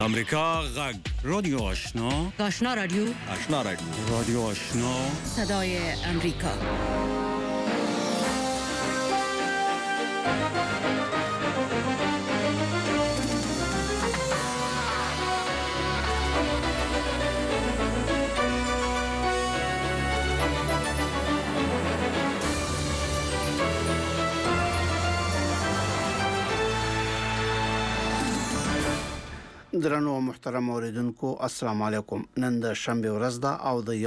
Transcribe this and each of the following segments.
امریکا غږ رادیو آشنا رادیو رادیو آشنا صدای امریکا. درنو محترم اوریدونکو السلام علیکم. نن د شنبه ورځ ده او د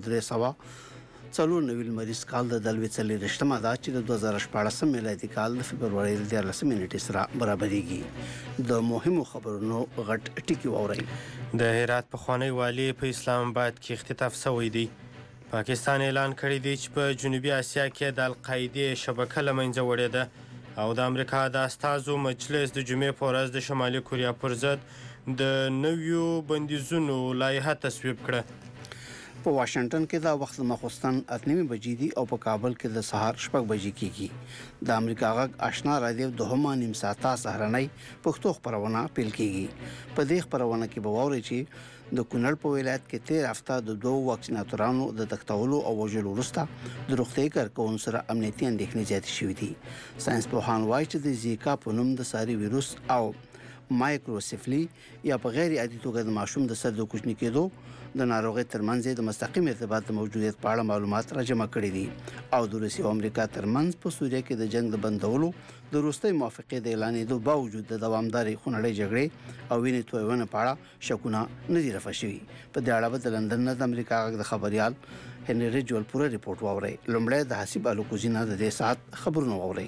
1394 مریض کال د دلوي رښتما ده چې د 2014 میلادي کال د فبرवरी 13 نیټې سره برابرېږي. د مهمو خبرونو غټ ټکی ووري. د هرات پخوانی والی په اسلام آباد کې اختطاف شوی دی. پاکستان اعلان کړی دی چې په جنوبي اسیا کې د القاعده شبکه لمنځه وړې ده او د امریکا د استازو مجلس د جمعې په ورځ د شمالي کوریا پر ضد د نویو بندیزونو لایحه تصویب کړه. په واشنگټن کې دا وخت مخصوصن 8:30 بجې دي او په کابل کې د سهار 6 بجې کېږي. د امریکا غږ آشنا رادیو د هما نیم ساعته سهارنۍ پښتو خبرونه پیل کېږي. په دې خبرونه کې به واورئ چې د کونړ په ولایت کې 13 هفته د دوه واکسیناتورانو د تختولو او وژلو وروسته د روغتي کارکونکو سره امنیتي اندېښنې زیاتې شوې دي. ساينس پوهان وایي چې د زیکا په نوم د ساري ویروس او مایکروسیفلی یا په غیر عادي توګه د ماشوم د سر د کوچني کېدو د ناروغي ترمنځ د مستقیم ارتباط د موجودیت په اړه معلومات راجمع کړي دي او د روسیې او امریکا ترمنځ په سوریه کې د جنگ د بندولو د وروستۍ موافقې د اعلانېدو باوجود د دوامدارې خونړۍ جګړې او وینې تویونه په اړه شکونه نه دي رفع شوي. په دې اړه د لندن نه د امریکا غږ د خبريال هنري رجول پوره ریپورت واوري. لومړی د حسیب الوکوزینا د دې ساعت خبرونه واوري.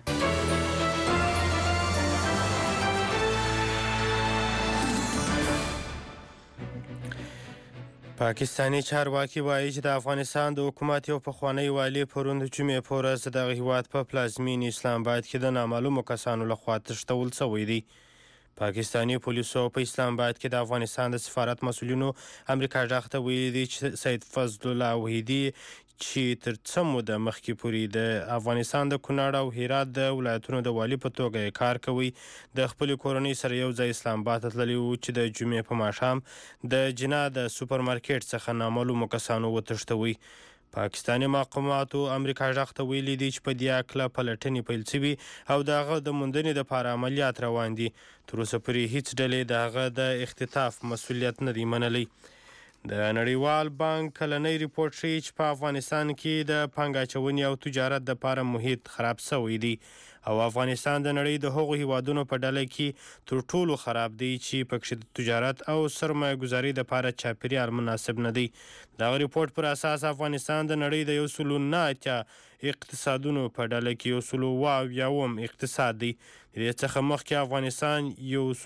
پاکستانی چارواکي وایي چې د افغانستان د حکومت یو پخوانی والی پرون د جمعې په ورځ د هیواد په پلازمین اسلام آباد کې د نامعلومو کسانو لخوا تښتول شوی دی. پاکستانی پولیسو په اسلام آباد کې د افغانستان د سفارت مسؤلینو امریکا غږ ته ویلي دي چې سید فضل الله وحیدی چې تر څو موده مخکې پورې د افغانستان د کونړ او هرات د ولایتونو د والی په توګه کار کوي د خپل کورنۍ سره یو ځای اسلام آباد تللی و چې د جمعې په ماښام د جنا د سوپر مارکیټ څخه نامعلومو کسانو وتښتوي. پاکستانی مقاماتو امریکا غږ ته ویلي دي چې په دې اړه پلټنې پیل شوي او د هغه د موندنې لپاره عملیات روان دي. تر اوسه پورې هیڅ ډلې د هغه د اختطاف مسؤلیت نه دی منلی. د نړیوال بانک کلنۍ ریپورت ښیي چې په افغانستان کې د پانګه اچونې او تجارت لپاره محیط خراب شوی دی او افغانستان د نړۍ د هغو هیوادونو په ډله کې تر ټولو خراب دی چې پکې د تجارت او سرمایه گذاري لپاره چاپیریال مناسب نه دی. دا ریپورت پر اساس افغانستان د نړۍ د 109 اقتصادونو په ډله کې 152 اقتصاد دی. دې څخه مخکې افغانستان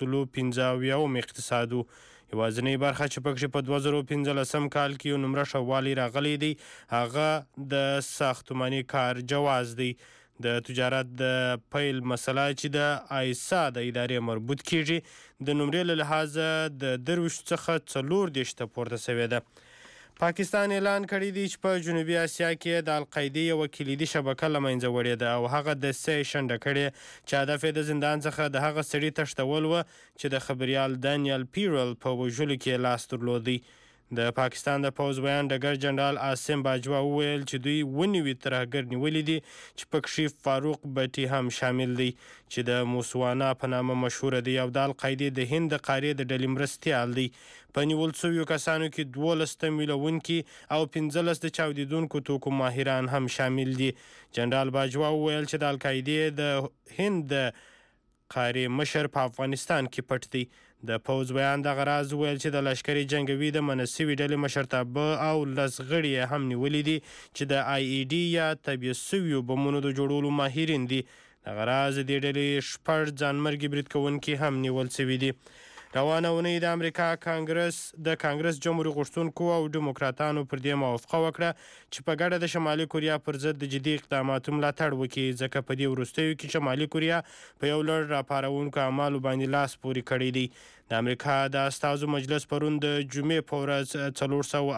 155 اقتصاد و. یوازینی برخه چې پکې په 2015 کال کې یو نمره شوالی راغلی دی هغه د ساختماني کار جواز دی. د تجارت د پیل مسله چې د آیسا د ادارې مربوط کیږي د نمرې له لحاظه د 23 څخه 40 ته پورته شوې ده. پاکستان اعلان کړی دی چې په جنوبي اسیا کې د القاعده یو کلیدي شبکه لمنځه وړې ده او هغه د شنډه کړي چې هدف یې د زندان څخه د هغه سړي تښتول و چې د خبريال دانیل پیرل په وژلو کې لاس درلودي. د پاکستان د پوز بیان ډګر جنرال عاصم باجوا وویل چې دوی ونیوي ترهګر نیولي دي چې پکې فاروق بټي هم شامل دی چې د موسوانا په نامه مشهور دی او د القاعده د هند د قاریې د ډلې مرستیال دی. په نیول شویو کسانو کې 12 تمویلونکي او 15 د چاودیدونکو توکو ماهران هم شامل دي. جنرال باجوا وویل چې د القاعده د هند د قاریې مشر په افغانستان کې پټ دی. د پوز بیان د غراز ویل چې د لشکري جنگوي د منسوي ډلې مشرتابه او لسغړي هم نیولې دي چې د آی ای ډي یا طبيعي سویو بمونو د جوړولو ماهرین دي. د غراز د ډلې شپږ ځانمرګي برید کوونکي هم نیول شوي دي. روانه اونۍ د امریکا کانګرس جمهوریت غوښتونکو او ډیموکراتانو پر دې موافقه وکړه چې په ګډه د شمالي کوریا پر ضد د جدي اقداماتو ملاتړ وکړي ځکه په دې وروستیو کې شمالي کوریا په یو لړ راپارونکو اعمالو باندې لاس پورې کړی دی. د امریکا د استازو مجلس پرون د جمعې په ورځ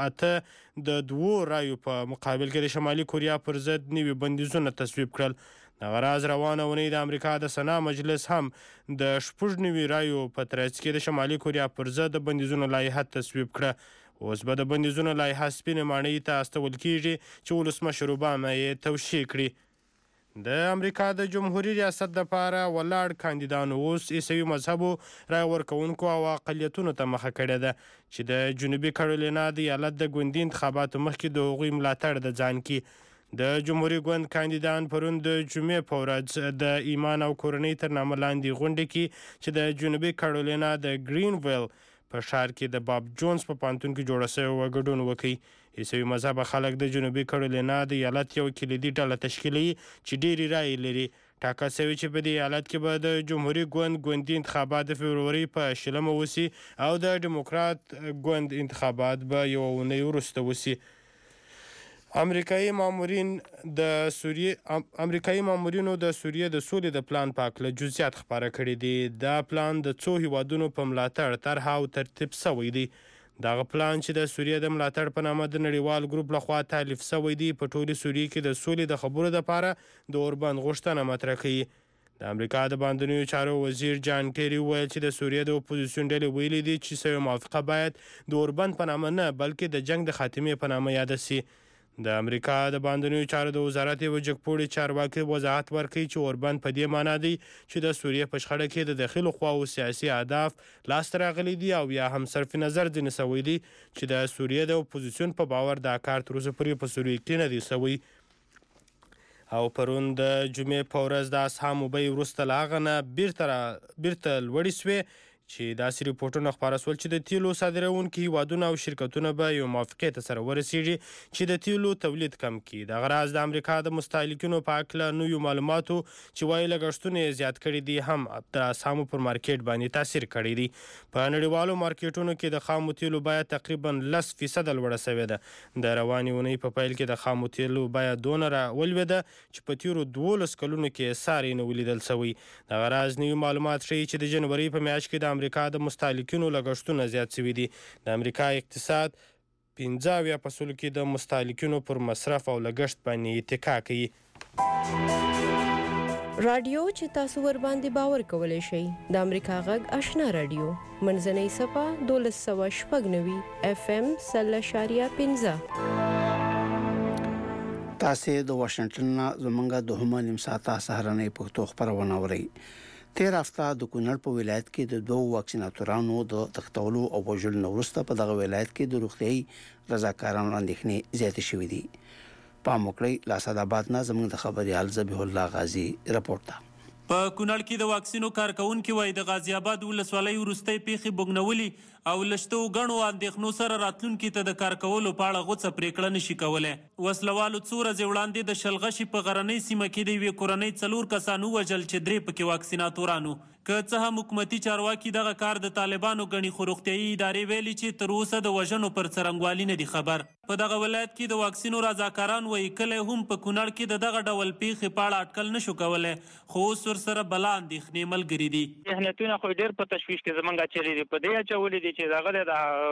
408 د 2 رایو په مقابل کې د شمالي کوریا پر ضد نوي بندیزونه تصویب کړل. دغه راز روانه اونۍ د امریکا د سنا مجلس هم د 90 رایو په ترڅ کې د شمالي کوریا پر ضد د بندیزونو لایحه تصویب کړه. اوس به د بندیزونو لایحه سپینې ماڼۍ ته استول کیږي چې ولسمشر اوباما یې توشیح کړي. د امریکا د جمهوریت ریاست لپاره ولاړ کاندیدانو اوس عیسوي مذهبو رای ورکوونکو او اقلیتونو ته مخه کړې ده چې د جنوبي کارولینا د ایالت د ګوندي انتخاباتو مخکې د هغوی ملاتړ د ځان کړي. د جمهوریت ګوند کاندیدان پرون د جمعې په ورځ د ایمان او کورنۍ تر نامه لاندې غونډې کې چې د جنوبي کارولینا د ګرینویل په ښار کې د باب جونز په پوهنتون کې جوړه شوې وه ګډون وکړي. عیسوي مذهبه خلک د جنوبي کارولینا د ایالت یو کلیدي ډله تشکیلوي چې ډېرې رایې لري. ټاکل شوي چې په دې ایالت کې به د جمهوریت ګوند ګوندي انتخابات د فبروري په 20 وسي او د ډیموکرات ګوند انتخابات به یوه اونۍ وروسته وسي. امریکایي مامورینو د سوریې د سولې د پلان په هکله جزئیات خپاره کړي دي. دا پلان د څو هیوادونو په ملاتړ طرحه او ترتیب شوی دی. دغه پلان چې د سوریې د ملاتړ په نامه د نړیوال ګروپ لخوا تالیف شوی دی په ټولې سوریې کې د سولې د خبرو لپاره د اوربند غوښتنه مطرح کوي. د امریکا د بهرنیو چارو وزیر جان کیری وویل چې د سوریې د اپوزیسیون ډلې ویلي دي چې سوی موافقه باید د اوربند په نامه نه بلکې د جنگ د خاتمې په نامه یاده شي. د امریکا د بهرنیو چارو د وزارت یوه جګپوړي چارواکي وضاحت ورکوي چې اوربند په دې معنا دی چې د سوریې په شخړه کې د داخلو خواو سیاسي اهداف لاسته راغلي دي او یا هم صرف نظر ځینې شوی دی چې د سوریې د اپوزیسیون په باور دا کار تر اوسه پورې په سوریې کې نه دی شوی. او پرون د جمعې په ورځ د اسهامو بیې وروسته له هغه نه بیرته لوړې شوې چې داسې ریپورټونه خپاره شول چې د تیلو صادروونکي هیوادونه او شرکتونه به یو موافقې ته سره ورسیږي چې د تیلو تولید کم کړي. دغه راز د امریکا د مستهلکینو په هکله نویو معلوماتو چې وایي لګښتونه یې زیات کړي دي هم د اسهامو پر مارکیټ باندې تاثیر کړی دی. په نړیوالو مارکیټونو کې د خامو تیلو بیه تقریبا 10% لوړه شوې ده. د روانې اونۍ په پیل کې د خامو تیلو بیه دونه ولوېده چې په تیرو 12 کلونو کې ساری نه ولیدل شوی. دغه راز نوي معلومات ښیي چې د جنوري په میاشت کې د امریکا د مستهلکینو لګښتونه زیات شوي دي. د امریکا اقتصاد 15% کې د مستهلکینو پر مصرف او لګښت باندې اتکا کوي. رادیو چې تاسو ور باندې باور کولی شئ د امریکا غږ آشنا رادیو منځنۍ صفه 1296 FM 0.15. تاسو د واشنگټن زمونږه دوهمه نیم ساعته سهارنۍ پښتو خبرونه اورئ. تیر هفته د کونړ په ولایت کې د دوه واکسیناتورانو د تختولو او وژلو وروسته په دغه ولایت کې د روغتیايي رضاکارانو اندېښنې زیاتې شوې دي. پام وکړئ. له اسداباد نه زموږ د خبريال ذبیح الله غازی رپورټ ده. په کونړ کې د واکسینو کارکونکي وایي د غازی آباد ولسوالۍ وروستۍ پیښې بوګنولي او لشتو غنو اندېښنو سره راتلونکي ته د کار کولو په اړه غوڅه پریکړه نشي کولای. وسلوالو څو ورځې وړاندې د شلغشي په غرنۍ سیمه کې د یوې کورنۍ 4 کسان ووژل چې 3 پکې واکسیناتورانو. که څه هم حکومتي چارواکي دغه کار د طالبانو ګڼي خو روغتیايي ادارې ویلي چې تر اوسه د وژنو پر څرنګوالي نه دي خبر. په دغه ولایت کې د واکسینو رضاکاران وایي کله هم په کونړ کې د دغه ډول پیښې په اړه اټکل نشو کولی خو اوس ورسره بلا اندېښنې ملګري دي. ذهنیتونه خو ډېر په تشویش کې زمونږ چلي دي. په دې اچولي دي چې دغه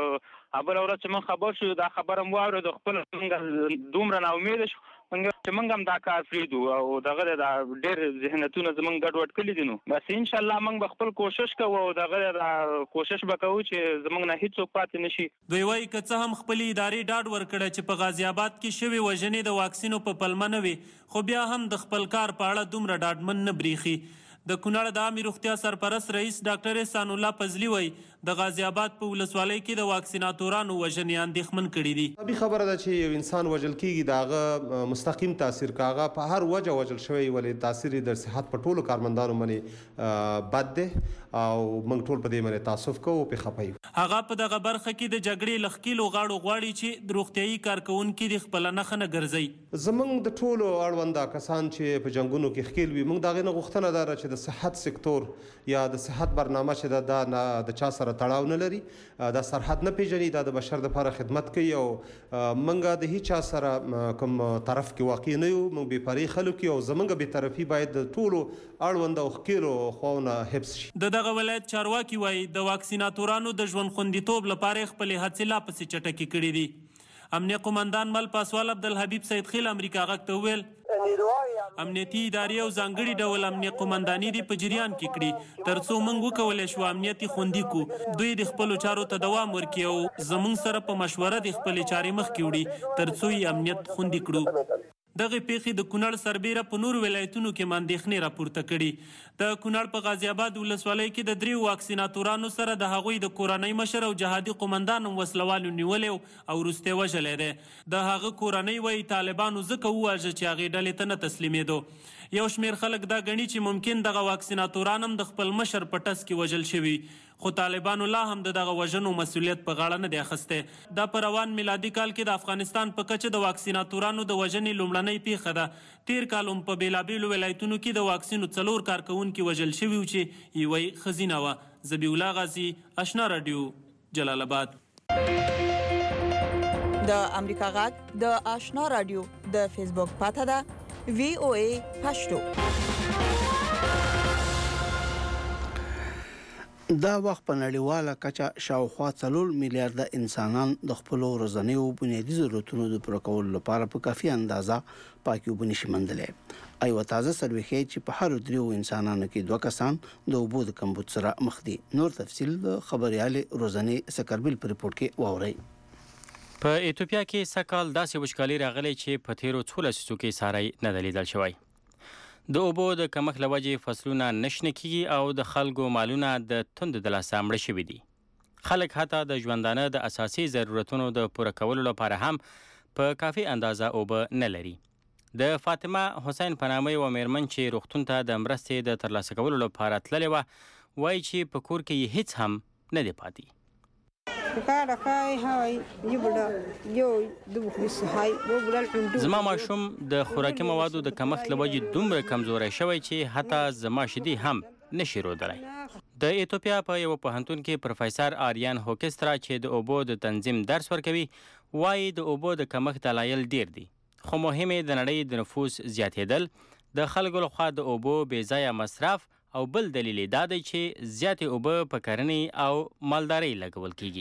د بله ورځ چې موږ خبر شو دا خبره مو واورېدو خپل موږ دومره ناامیده شو چې موږ هم دا کار پرېږدو او دغه ډېر ذهنیتونه زموږ ګډوډ کړي دي. نو بس انشاءالله موږ به خپل کوشش کوو او دغه کوشش به کوو چې زموږ نه هېڅوک پاتې نه شي. دوی وایي که څه هم خپلې ادارې ډاډ ورکړی چې په غازي آباد کې شوې وژنې د واکسینو په پلمه نه وي خو بیا هم د خپل کار په اړه دومره ډاډمن نه بریښي. د کونړ د عامې روغتیا سرپرست رئیس ډاکټر احسان الله فضلي وایي د غازي آباد په ولسوالۍ کې د واکسیناتورانو وژنې اندېښمن کړي دي. طبیعي خبره ده چې یو انسان وژل کېږي د هغه مستقیم تاثیر که هغه په هر وجه وژل شوی ولې تاثیر یې د صحت په ټولو کارمندانو باندې بد دی او موږ ټول په دې باندې تاسف کوو او پرې خفه یو. هغه په دغه برخه کې د جګړې له ښکېلو غاړو غواړي چې د روغتیايي کارکوونکي د خپله نښه نه ګرځوي. زموږ د ټولو اړونده کسان چې په جنګونو کې ښکېل وي موږ د هغې نه غوښتنه ده چې د صحت سکتور یا د صحت برنامه چې دا د چا سره تړاو نه لري دا سرحد نه پیژني دا د بشر دپاره خدمت کوي او موږ د هیچا سره کوم طرف کې واقع نه یو. موږ بېپارې خلک یو او زموږ بېطرفي باید د ټولو اړونده او ښکېلو خواونه حفظ شي. د دغه ولایت چارواکي وایي د واکسیناتورانو د ژوند خوندیتوب لپاره خپلې هڅې لا پسې چټکې کړي دي. امنیه قمندان مل پاسوال عبدالحبیب سید خیل امریکا غږ ته وویل امنیتي ادارې او ځانګړي ډول امنیت قومنداني دې په جریان کې کړي ترڅو موږ وکولی شو امنیت خوندي کړو. دوی د خپلو چارو ته دوام ورکړي او زموږ سره په مشوره د خپلې چارې مخکې وړي ترڅو یې امنیت خوندي کړو. دغه پیښې د کونړ سربیره په نورو ولایتونو کې اندېښنې راپورته کړي. د کونړ په غازي آباد ولسوالۍ کې د 3 واکسیناتورانو سره د هغوی د کورنۍ مشر او جهادي قومندان وسلوالو نیولې او وروسته وژلی دی. د هغه کورنۍ وایي طالبانو ځکه وواژه چې هغې ډلې ته نه تسلیمېدو. یو شمېر خلک دا ګڼي چې ممکن دغه واکسیناتوران هم د خپل مشر په ټس کې وژل شوي، خو طالبانو لا هم دغه وژنو مسؤلیت په غاړه نه دی اخیستی. دا په روان میلادي کال کې د افغانستان په کچه د واکسیناتورانو د وژنې لومړنۍ پیښه ده. تیر کال هم په بېلابېلو ولایتونو کې د واکسینو 4 کارکوونکي وژل شوي وو چې یوه یې ښځینه وه. ذبیح الله غازي، اشنا راډیو، جلال آباد. د امریکا غږ د اشنا راډیو د فیسبوک پاته ده VOA پښتو. دا وخت په نړیواله کچه شاوخوا 4 میلیارډ انسانان د خپل ورځنیو بنیادي ضرورتونو د پوره کولو لپاره په کافي اندازه پاکي اوبه نشي موندلی. ایوه تازه سروې ښیي چې په هرو 3 انسانانو کې 2 کسان د اوبو د کمبود سره مخ دي. نور تفصیل د خبريالې روزنې سکربیل په رپورټ کې واورئ. په ایتوپیا کې سکهال داسې وچکالي راغلی چې په تیرو 14 لسیزو کې ساری نه دی لیدل شوی. د اوبو د کمښت له وجې فصلونه نه شنه کیږي او د خلکو مالونه د توندو د لاسه مړه شوي دي. خلک حتی د ژوندانه د اساسي ضرورتونو د پوره کولو لپاره هم په کافي اندازه اوبه نه لري. د فاطمه حسین په نامه یوه میرمن چې روغتون ته د مرستې د ترلاسه کولو لپاره تللې وه وایي چې په کور کې یې هیڅ هم نه دی پاتې. زما ماشوم د خوراکي موادو د کمښت له وجې دومره کمزوری شوی چې حتی زما شیدې هم نشي رودلی. د ایتوپیا په یوه پوهنتون کې پروفیسر آریان هوکسترا چې د اوبو د تنظیم درس ورکوي وایي د اوبو د کمښت دلایل ډیر دي، خو مهم یې د نړۍ د نفوس زیاتېدل، د خلکو لخوا د اوبو بې ځایه مصرف او بل دلیل دا دی چې زیاتې اوبه په کرنې او مالدارۍ لګول کیږي.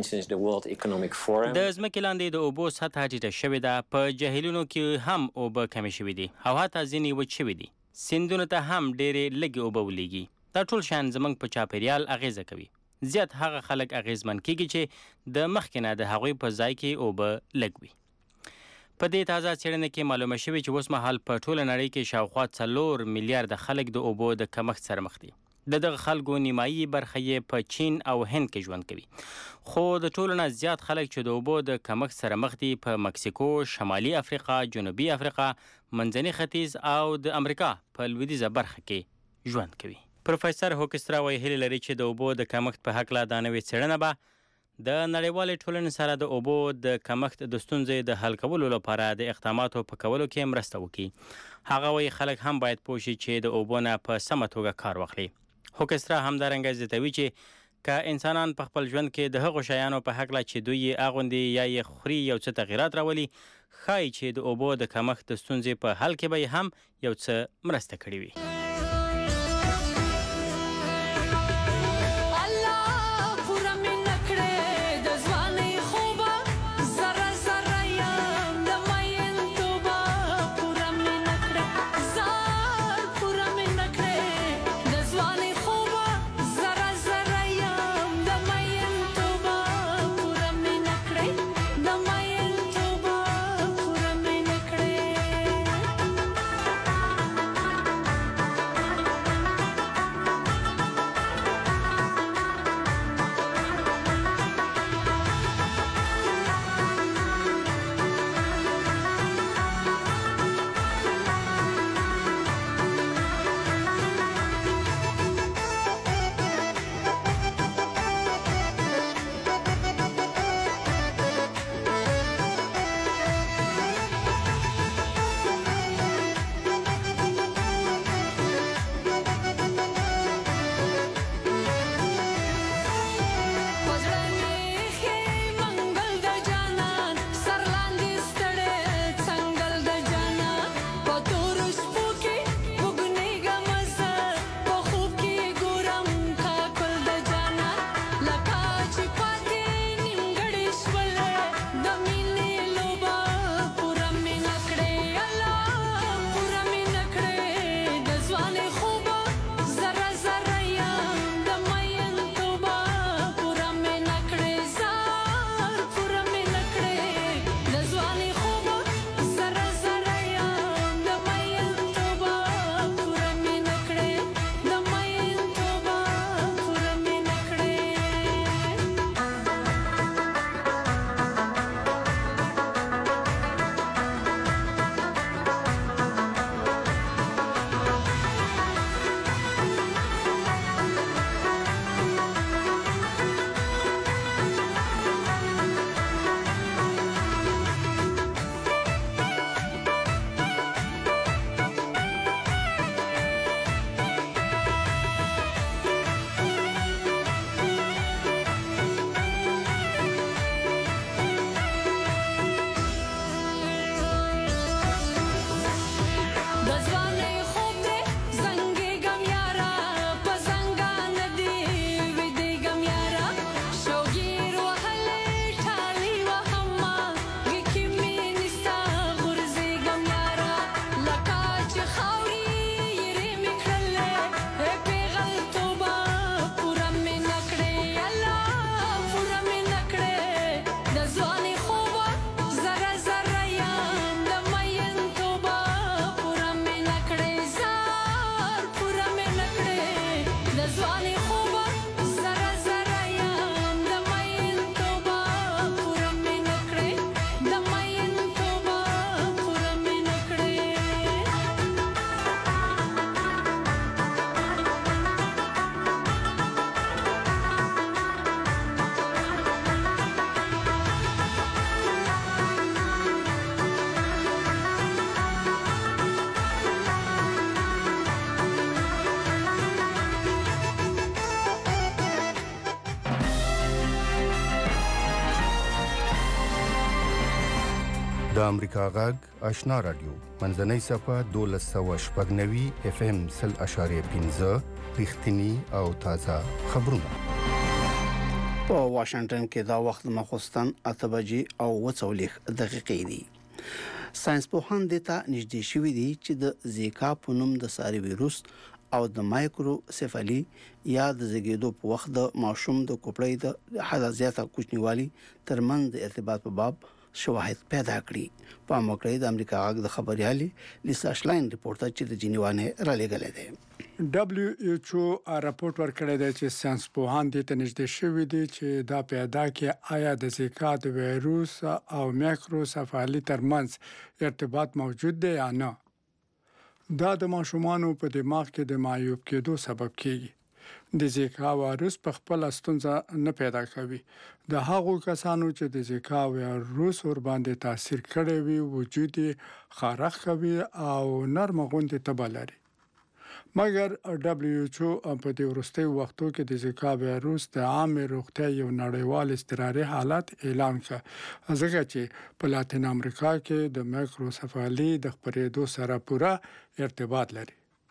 د ځمکې لاندې د اوبو سطحه ټیټه شوې ده، په جهیلونو کې هم اوبه کمې شوې دي او حتی ځینې وچ شوي دي. سیندونو ته هم ډېرې لږې اوبه ولیږي. دا ټول شیان زموږ په چاپیریال اغیزه کوي. زیات هغه خلک اغیزمن کیږي چې د مخکې نه د هغوی په ځای کې اوبه لږ وي. په دې تازه څېړنه کې معلومه شوې چې اوس مهال په ټوله نړۍ کې شاوخوا 4 میلیارډ خلک د اوبو د کمښت سره مخ دي. د دغه خلکو نیمایي برخه یې په چین او هند کې ژوند کوي، خو د ټولو نه زیات خلک چې د اوبو د کمښت سره مخ دي په مکسیکو، شمالي افریقا، جنوبي افریقا، منځني ختیځ او د امریکا په لویدیځه برخه کې ژوند کوي. پروفیسر هوکسترا وایي هیله لري چې د اوبو د کمښت په هکله دا نوې څېړنه به د نړیوالې ټولنې سره د اوبو د کمښت د ستونزې د حل کولو لپاره د اقداماتو په کولو کې مرسته وکړي. هغه وایي خلک هم باید پوه شي چې د اوبو نه په سمه توګه کار واخلي. هوکسترا همدارنګه زیاتوي چې که انسانان په خپل ژوند کې د هغو شیانو په هکله چې دوی یې اغوندي یا یې خوري یو څه تغیرات راولي، ښایي چې د اوبو د کمښت د ستونزې په حل کې به یې هم یو څه مرسته کړې وي. د امریکا غږ آشنا رادیو منځنۍ صفه 1290 اف ام 0.15 رښتینی او تازه خبرونه په واشنگټن کې دا وخت مخصوصاً 8 بجې او 40 دقیقې دي. ساينس پوهان دته نږدې شوي دي چې د زیکا په نوم د ساري وایروس او د مایکروسیفالي یا د زیږیدو په وخت د ماشوم د کوپړې د حد زیاته کوچنیوالي ترمنځ د ارتباط په باب شواهد پیدا کړي. په موقع د امریکا غږ د خبريالي لیسا شلاین ریپورټر چې د جنیوانه را لګلې ده. دبليو ایچ او راپورټ ورکړی دی چې ساينس پوهان د نږدې شوي دي چې دا پیدا کې آیا د زیکا د وایروس او مایکروسیفالي ترمنځ ارتباط موجود دی یا نه. دا د ماشومانو په دماغ کې د معیوب کېدو سبب کیږي. د زیکا وایروس په خپل ستونزه نه پیدا کوي. د هغو کسانو چې د زیکا وایروس ور باندې تاثیر کړی وي وجود خارخ کوي او نرم غوندې تبه لري. مګر دبليو ایچ او په دې وروستي وختو کې د زیکا وایروس د عامه روغتیا یو نړیوال اضطراري حالت اعلان کړ ځکه چې په لاتین امریکا کې د مایکروسیفالي د خپرېدو سره پوره ارتباط لري.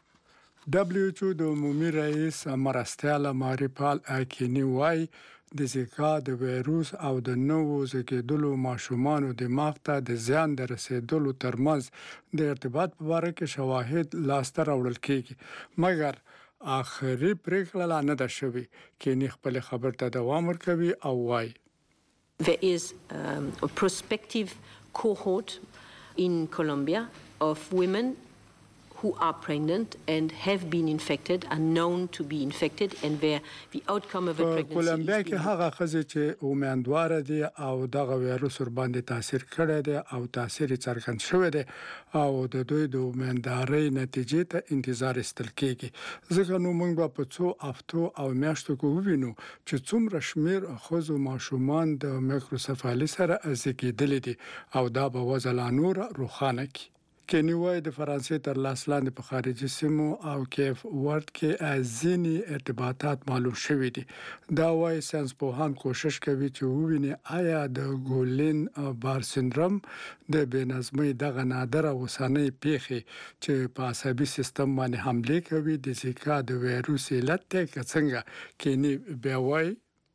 دبليو ایچ او د عمومي رئیس مرستیال ماریپال اکینی وای د زیکا د وایروس او د نوو زیږیدلو ماشومانو دماغ ته د زیان د رسیدلو ترمنځ د ارتباط په اړه کې شواهد لاسته راوړل کیږي. مګر آخري پریکړه لا نه ده شوې کې خپل خبر ته دوام ورکوي او وای There is a prospective cohort in Colombia of women who are pregnant and have been infected and known to be infected and where the outcome of a pregnancy کولمبیا کې هغه ښځې چې امیندوار دي او دغه وایروس ور باندې تاثیر کړی دی او تاثیر څرګند شوی دی او د دوی د امیندارۍ نتیجې ته انتظار استل کیږي. ځکه نو موږ په څو هفتو او میاشتو کې ووینو چې څومره شمیر ښځو ماشومان د مایکروسیفالي سره زیږیدلي دي او دا به وضع لا نور روښانه کړي. کینیوای د فرانسې تر لاس لاندې په خارجي سیمو او کیف ورد کې ځینی ارتباطات معلوم شوي دي. دا وايي ساينس پوهان کوشش کوي چې وویني آیا د ګولین بار سندروم د بېنظمۍ دغه نادره اوسنۍ پیښې چې په عصبي سیستم باندې حمله کوي د زیکا د وایروس علت ته څنګه کینی بیا وايي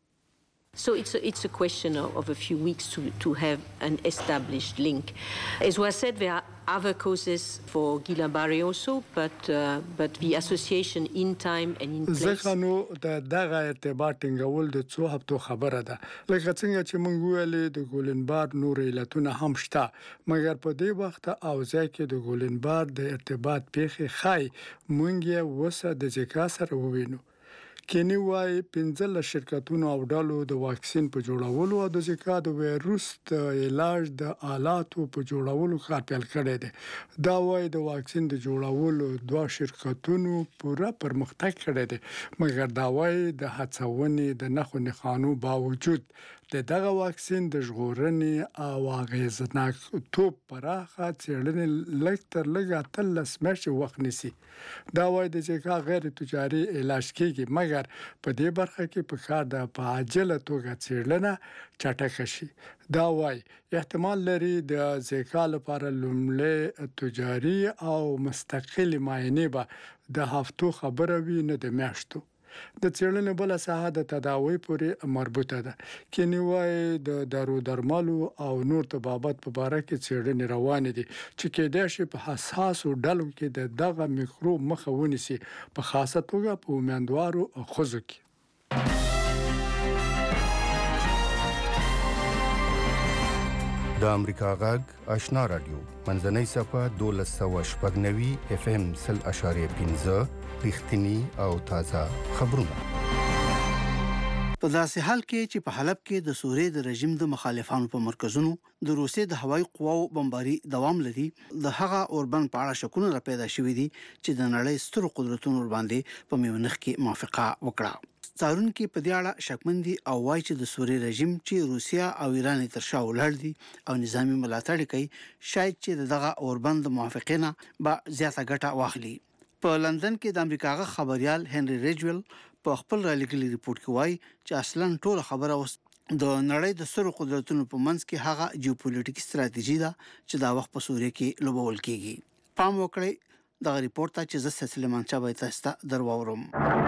So it's a question of a few weeks to have an established link. As was said, there are other causes for Guillain-Barré also, but the association in time and in place. ځکه نو دغه ارتباط ټینګول د څو هفتو خبره ده. لکه څنګه چې موږ ویلې د ګولنبار نور علتونه هم شته، مګر په دې وخت او ځای کې د ګولنبار د ارتباط پیښې خای موږ یې وسه د زیکا سره ووینو. کینی وای 15 شرکتونو او ډالو د واکسین په جوړولو او د زیکا د وایروس د علاج د آلاتو په جوړولو کار پیل کړی دی. دا وای د واکسین د جوړولو دوه شرکتونو پوره پرمختګ کړی دی، مګر دا وای د هڅونې د نښو نښانو باوجود دغه واکسین د ژغورنې او اغیزناک توپ پراخه څېړنې لږ تر لږه 13 میاشتې وخت نیسي. دا وای د زیکا غیر تجاري علاج کیږي، مګر په دې برخه کې په کار د په عاجله توګه څېړنه چټکه شي. دا وای احتمال لري د زیکا لپاره لومړی تجاري او مستقل معاینه به د هفتو خبره وي نه د میاشتو. د څېړنې بل ساحه د تداوی پورې مربوطه ده. کینیوای د دارو درملو او نور طبابت په اړه کې څېړنې روانې دي چې کېدای شي په حساسو ډلو کې دغه میکروب مخه ونیسي، په خاصه توګه په امیندوارو ښځو کې. د امریکا غږ آشنا رادیو منځنۍ صفه 1290 اف ام 0.15 رښتینی او تازه خبرونه. په داسې حال کې چې په حلب کې د سوریې د رژیم د مخالفانو په مرکزونو د روسیې د هوایي قواو بمباري دوام لري، د هغه اوربن په اړه شکونه را پیدا شوي دي چې د نړۍ سترو قدرتونو باندې په میونخ کې موافقه وکړه. څارونکو په دې اړه شکمندي او وایي چې د سوریې رژیم چې روسیا او ایران تر شا ولاړ دي او نظامی ملاتړ کوي، شاید چې دغه اوربن د موافقینه به زیاته ګټه واخلي. په لندن کې د امریکا خبريال هنري ریجویل په خپل را لګلي ریپورت کې وایي چې اصلا ټول خبره اوس د نړۍ د سرو قدرتونو په منځ کې هغه جیوپولیټیکي ستراتیژي ده چې دا وخت په سوریه کې لوبول کیږي. پام وکړئ دغه ریپورت ته چې زه سلیمان چا به تاسو ته درواورم.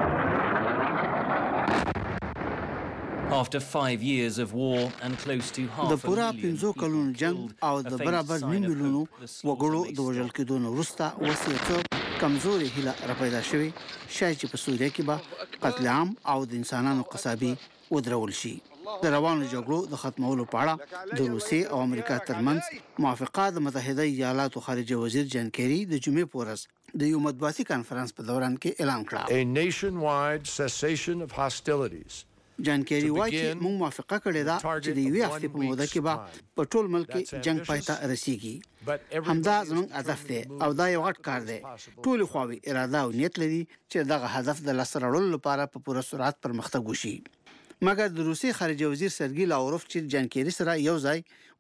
After 5 years of war and close to half د پورا 15 کلونو جنگ او د برابر 9 میلیونو وګړو د وژل کېدو نه وروسته وسیته کمزوري هله راپیدا شوې شاید چې په سوریه کې به قتل عام او د انسانانو قصابي ودرول شي. د روانو جګړو د ختمولو په اړه د روسیې او امریکا ترمنځ موافقه د متحده ایالاتو خارجه وزیر جان کیری د جمعې په ورځ د یو مطبوعاتي کانفرنس په دوران کې اعلان کړ. A nationwide cessation of hostilities. جان کیری وایي چې موږ موافقه کړې ده چې د یوې هفتې په موده کې به په ټول ملک کې جنگ پای ته رسیږي. همدا زموږ هدف دی او دا یو غټ کار دی. ټول خواوې اراده او نیت لري چې دغه هدف د لاسته راوړلو لپاره په پوره سرعت پرمختګ وشي. مګر د روسي خارجه وزیر سرګي لاوروف چې جان کیری سره یو ځای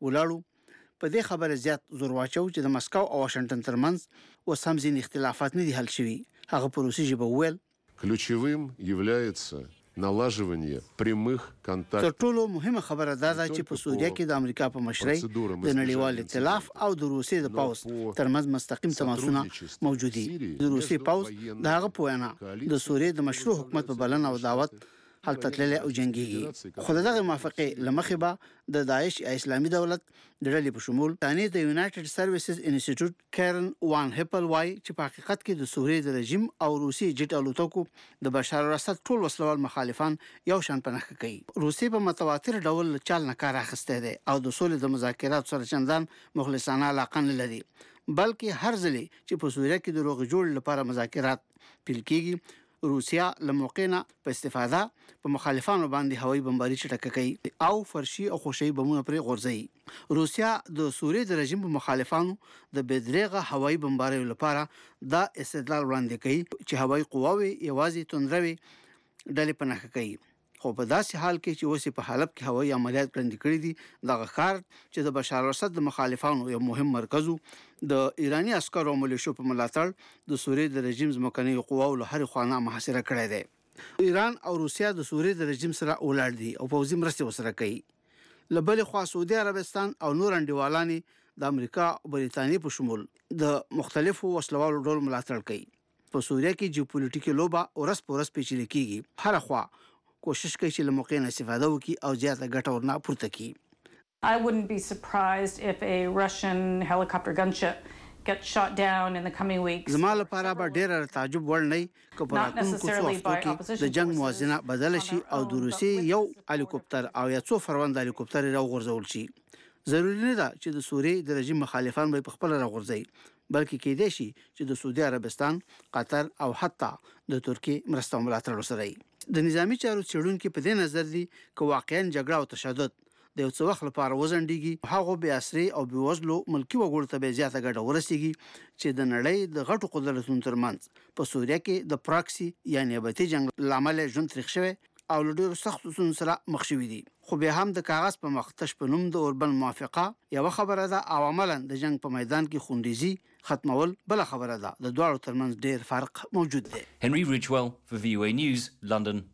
ولاړو په دې خبره زیات زور واچو چې د مسکو او واشنگټن ترمنځ اوس هم ځینې اختلافات نه دي حل شوي. هغه په روسي ژبه وویل ключевым является налаживание прямых контактов. تر ټولو مهمه خبره دا ده چې په سوریه کې د امریکا په مشرۍ د نړیوال ائتلاف او د روسیې د پاوز ترمنځ مستقیم تماسونه موجود دي. د روسیې پاوز د هغه په وینا د سوریې د مشروع حکومت په بلنه او دعوت حالت تللی او جنگيږي. خو دغه موافقه لمخې به د داعش اسلامي دولت د ډلې په شمول تانی د یونایټډ سرویسز انسټیټیوټ کارن وان هپل وای چې په حقیقت کې د سوریې د رژیم او روسي جټ الوتکو د بشار الاسد ټول وسلوال مخالفان یو شان پناه کوي. روسي په متواتر ډول چال نه کار اخیسته دي او د سولې د مذاکرات سره چندان مخلصانه علاقه نه لري، بلکې هر ځلې چې په سوریه کې د روغ جوړ لپاره مذاکرات پیل کیږي روسیا لموقعنا په استفاده په مخالفانو باندې هوایي بمباري چټکه کوي او فرشي او خوشي بمونه پرې غورځي. روسیا د سوریې د رژیم په مخالفانو د بدرېغه هوایي بمباري لپاره دا استدلال وړاندې کوي چې هوایي قواوې یوازې توندروي ډلې پناه کوي. خو په داسې حال کې چې اوس په حلب کې هوایي عملیات کړندې کړې دي دغه ښار چې د بشار الاسد د مخالفانو یو مهم مرکز د ایرانی عسکرو او ملیشو په ملاتړ د سوریې د رژیم ځمکني قواو له هر خانه محاصره کړې ده. ایران او روسیا د سوریې د رژیم سره ولاړ دي او پوځي مرستې وسره کوي. له بلې خوا سعودي عربستان او نور انډیوالانې د امریکا او بریتانیې په شمول د مختلفو وسلوالو ډول ملاتړ کوي. په سوریه کې جیوپولیټیکي لوبه ورځ په ورځ پیچلې کیږي. هر خوا کوشش کوي چې له موقع نه استفاده وکړي او زیاته ګټه ورنه پورته کړي. I wouldn't be surprised if a Russian helicopter gunship gets shot down in the coming weeks. زما لپاره به ډېر تعجب وړ نه وي که په راتلونکو څو هفتو کې د جنگ موازنه بدله شي او د روسیې یو هلیکوپتر او یا څو فروند هلیکوپتر راغورځول شي. ضروري نه ده چې د سوریې د رژیم مخالفان به په خپل راغورځي، بلکې کېدای شي چې د سعودي عربستان، قطر او حتی د ترکیې مرسته او ملاتړ وسره وي. د نظامی چارو څېړونکي په دې نظر دي که واقعا جګړه او تشدد د یو څه وخت لپاره وزنډېږي هغه بې اسرې او بې وزلو ملکي وګړو ته به زیاته ګټه ورسیږي چې د نړۍ د غټو قدرتونو ترمنځ په سوریه کې د پراکسي یا نیابتي جنگ له امله ژوند تریخ شوی او له ډېرو سختو ستونزو سره مخ شوي دي. خو بیا هم د کاغذ په مخ تش په نوم د اوربن موافقه یوه خبره ده او عملا د جنگ په میدان کې خونډیزي ختمول بله خبره ده. د دواړو ترمنځ ډېر فرق موجود دی. Henry Ridgewell for VOA News, London.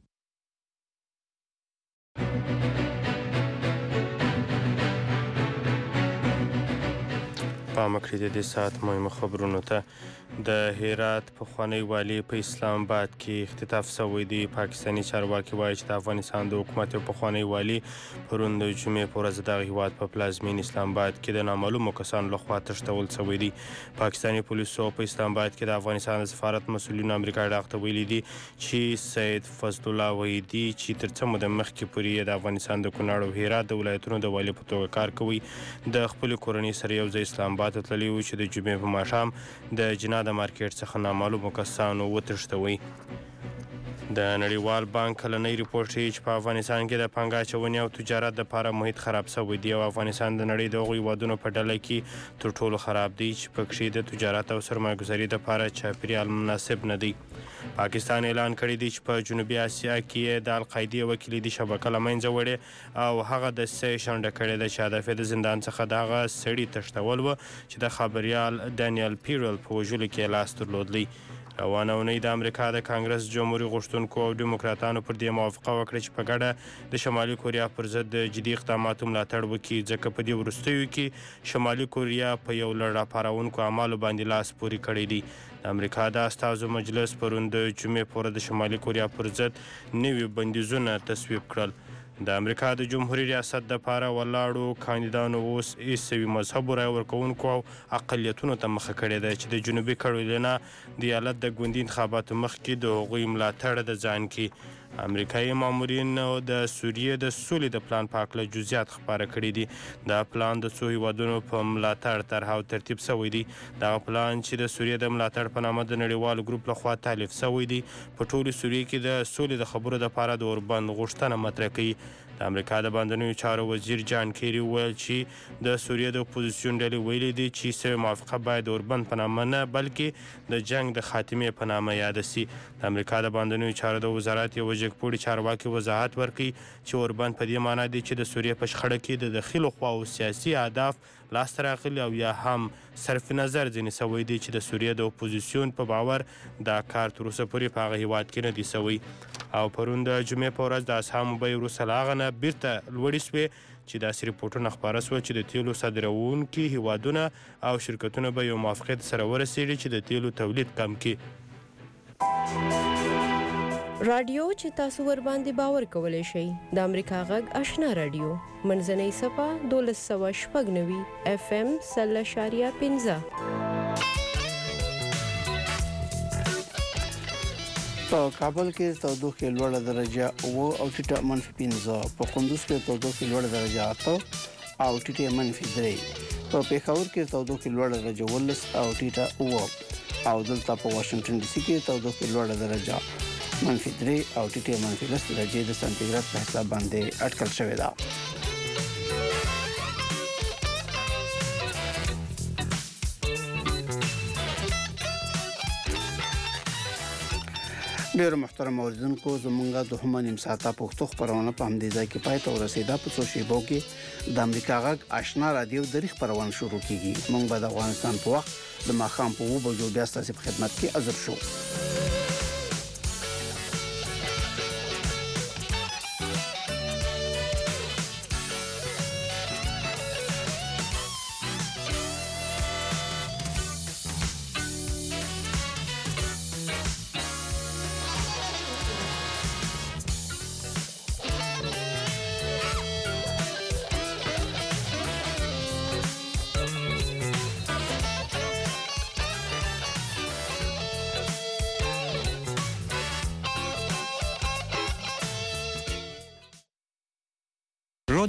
پام کړئ د ساعت مهمو خبرونو ته. د هرات پخوانی والی په اسلام آباد کې اختطاف شوی دی. پاکستاني چارواکي وایي چې د افغانستان د حکومت یو پخوانی والی پرون د جمعې په ورځ دغه هیواد په پلازمین اسلام آباد کې د نامعلومو کسانو لخوا تښتول شوی دی. پاکستاني پولیسو په اسلام آباد کې د افغانستان د سفارت مسؤلینو امریکا ډاغ ته ویلي دي چې سید فضل الله وحیدي چې تر څه موده مخکې پورې د افغانستان د کونړ او هرات د ولایتونو د والي په توګه کار کوي د خپلې کورنۍ سره یو ځای اسلام آباد ته تللی و چې د جمعې په ماښام د جناح د مارکیټ څخه نامعلومو کسانو وتښتوي. د نړیوال بانک کلنۍ ریپورټ ښیي چې په افغانستان کې د پانګه اچونې او تجارت دپاره محیط خراب شوی دی او افغانستان د نړۍ د هغو هیوادونو په ډله کې تر ټولو خراب دی چې پکښې د تجارت او سرمایه‌ګذاري دپاره چاپیریال مناسب نه دی. پاکستان اعلان کړی دی چې په جنوبي اسیا کې د القاعدې یوه کلیدي شبکه له منځه وړې او هغه دسیسه یې شنډه کړې ده چې هدف یې د زندان څخه د هغه سړي تښتول و چې د خبریال دانیل پیرل په وژلو کې لاس درلودلی. روانه اونۍ د امریکا د کانګرس جمهوري غوښتونکو او ډیموکراتانو پر دې موافقه وکړه چې په ګډه د شمالي کوریا پر ضد د جدي اقداماتو ملاتړ وکړي، ځکه په دې وروستیو کې شمالي کوریا په یو لړ راپارونکو اعمالو باندې لاس پورې کړی دی. د امریکا د استازو مجلس پرون د جمعې پورې د شمالي کوریا پر ضد نوي بندیزونه تصویب کړل. د امریکا د جمهوري ریاست دپاره ولاړو کاندیدانو اوس عیسوي مذهبو رای ورکوونکو او اقلیتونو ته مخه کړې ده چې د جنوبي کرولینا د ایالت د ګوندي انتخاباتو مخکې د هغوی ملاتړ د ځان کې. امریکایي مامورین د سوریې د سولې د پلان په هکله جزئیات خپاره کړي دي. دا پلان د څو هیوادونو په ملاتړ طرحه او ترتیب سوی دی. دغه پلان چې د سوریې د ملاتړ په نامه د نړیوال ګروپ لخوا تالیف سوی دی په ټولو سوریې کې د سولې د خبرو دپاره د اوربند غوښتنه مطرح کوي. د امریکا د بهرنیو چارو وزیر جان کیری وویل چې د سوریې د اپوزیسیون ډلې ویلي دي چې سوې موافقه باید د اوربند په نامه نه بلکې د جنگ د خاتمې په نامه یاده سي. د امریکا د بهرنیو چارو د وزارت یو جګپوړي چارواکي وضاحت ورکوي چې اوربند په دې معنا دی چې د سوریې په شخړه کې د داخلو خواو سیاسي اهداف لاسته راغلي او یا هم صرف نظر ځینې سوی دی چې د سوریې د اپوزیسیون په باور دا کار تر اوسه پورې په هغه هیواد کې نه دی سوی. او پرون د جمعې په ورځ د اسهامو بیې وروسته له هغه نه بیرته لوړې سوې چې داسې رپورټونه خپاره سول چې د تیلو صادروونکي هیوادونه او شرکتونه به یو موافقت سره ورسېږي چې د تیلو تولید کم کړي. رادیو چې تاسو ور باندې باور کولی شئ د امریکا غږ آشنا رادیو منځنۍ صفه 1296 FM 0.15 په کابل کې تودوخه لوړه درجه 9 او ټیټه -15، په کندوز کې تودوخه لوړه درجه 8 او ټیټه -3، په پیښور کې تودوخه لوړه درجه 11 او ټیټه 9 او دلته په واشنگټن ډي سي کې تودوخه لوړه درجه -3 او ټیټه -10 درجه د سانتیګراد په حساب باندې اټکل شوې ده. ډېر محترم اوریدونکو، زمونږ د دوهمه نیم ساعته پښتو خپرونه په همدې ځای کې پای ته ورسېده. په څو شیبو کې د امریکا غږ آشنا رادیو د خپرونه شروع کیږي. موږ به د افغانستان په وخت د ماښام په 2 بجو بیا ستاسو په خدمت کې حاضر شو.